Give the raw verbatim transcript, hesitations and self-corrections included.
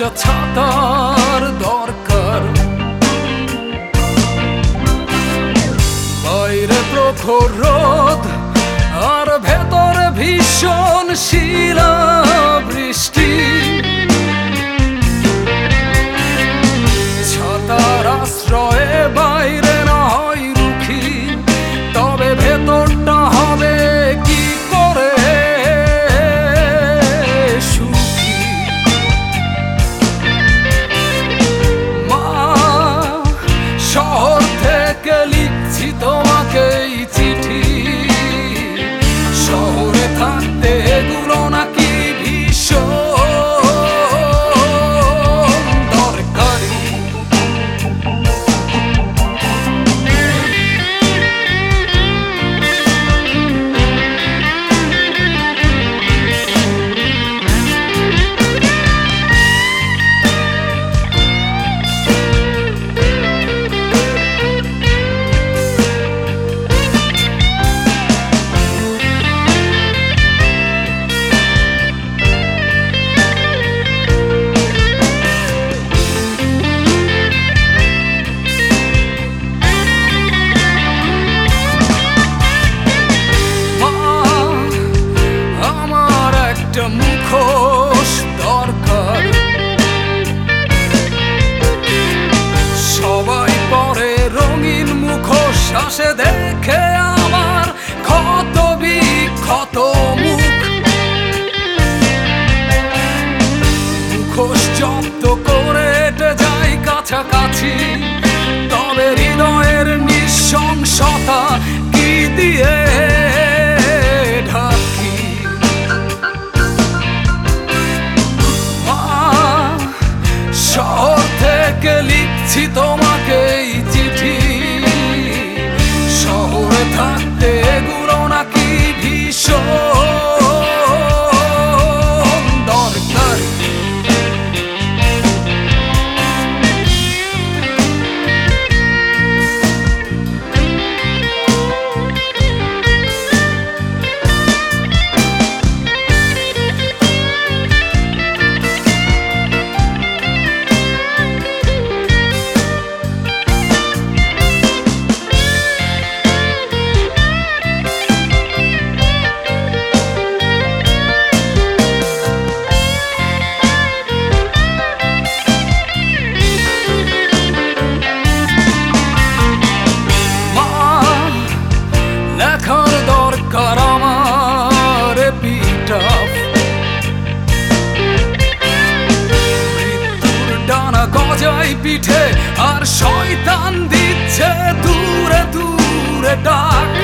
একটা ছাতার দরকার, বাইরে প্রখর রোদ আর ভেতরে ভীষণ শিলা বৃষ্টি। ছাতার আশ্রয়ে বাইরে না হয় রুখি, তবে ভেতরটা হবে কি করে সুখী। মা, শহর থেকে লিখছি তোমাকে এই চিঠি, শহরে থাকতে এগুলো নাকি ভীষণ দরকারি। একটা মুখোশ দরকার, সবাই পরে রঙিন মুখোশ, আসে দেখে আমার ক্ষত বিক্ষত মুখ। মুখোশ জব্দ করে হেঁটে যাই কাছাকাছি, তবে হৃদয়ের নৃশংসতা কি দিয়ে ঢাকি। শহর থেকে লিখছি তোমাকে এই চিঠি, শহরে থাকতে এগুলো নাকি ভীষণ দরকারি। লেখার দরকার আমার এপিটাফ, মৃত্যুর ডানা গজায় পিঠে আর শয়তান দিচ্ছে দূরে দূরে ডাক।